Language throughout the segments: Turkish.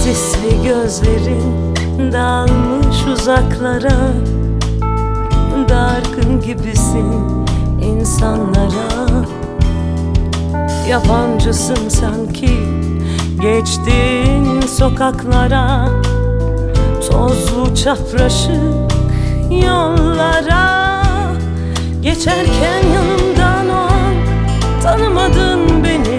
Sisli gözlerin dalmış uzaklara, dargın gibisin insanlara. Yabancısın sanki geçtiğin sokaklara, tozlu çapraşık yollara. Geçerken yanımdan o an tanımadın beni,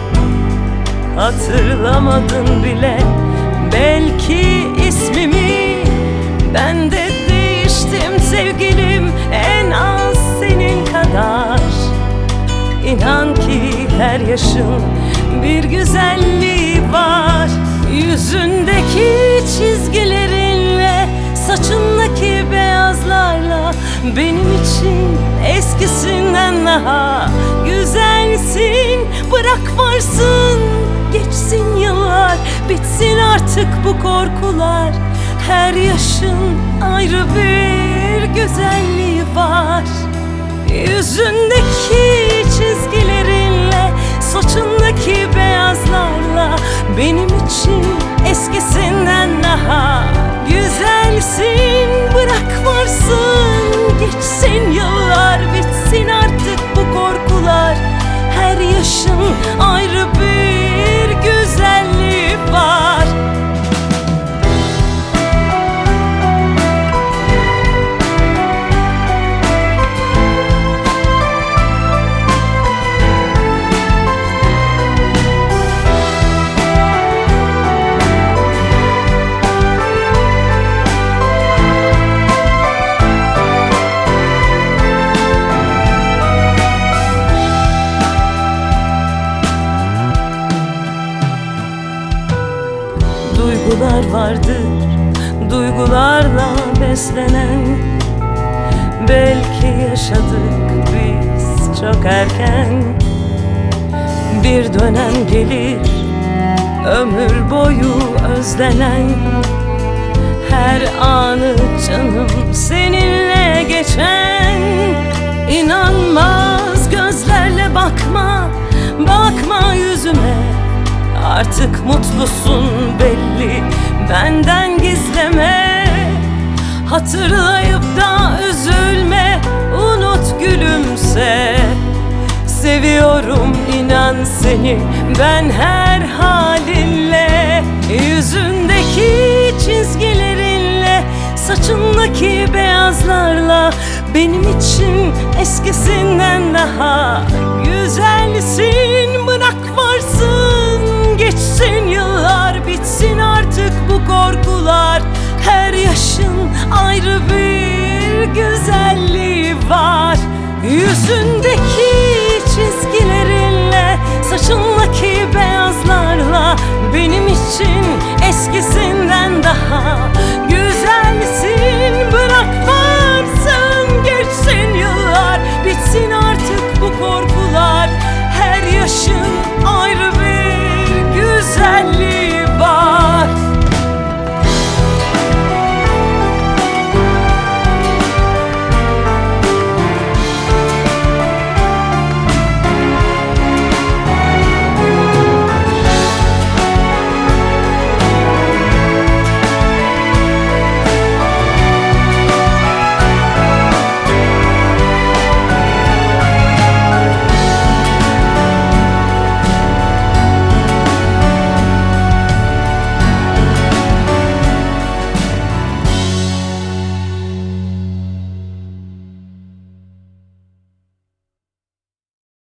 hatırlamadın bile belki ismimi. Ben de değiştim sevgilim, en az senin kadar. İnan ki her yaşın bir güzelliği var. Yüzündeki çizgilerinle, saçındaki beyazlarla benim için eskisinden daha güzelsin. Bırak varsın, geçsin yıllar, bitsin artık bu korkular. Her yaşın ayrı bir güzelliği var. Yüzündeki çizgilerinle, saçındaki beyazlarla benim için eskisinden daha güzelsin. Bırak varsın, geçsin yıllar, bitsin artık bu korkular. Her yaşın ayrı bir güzelliği var. Duygular vardır, duygularla beslenen. Belki yaşadık biz çok erken. Bir dönem gelir ömür boyu özlenen. Her anı canım seninle geçen. İnanmaz gözlerle bakma, bakma yüzüme. Artık mutlusun belli, benden gizleme. Hatırlayıp da üzülme, unut gülümse. Seviyorum inan seni ben her halinle. Yüzündeki çizgilerinle, saçındaki beyazlarla benim için eskisinden daha güzelsin. Bırak varsın, geçsin yıllar, bitsin artık bu korkular. Her yaşın ayrı bir güzelliği var. Yüzündeki çizgilerinle, saçındaki beyazlarla benim için eskisinden daha güzelsin.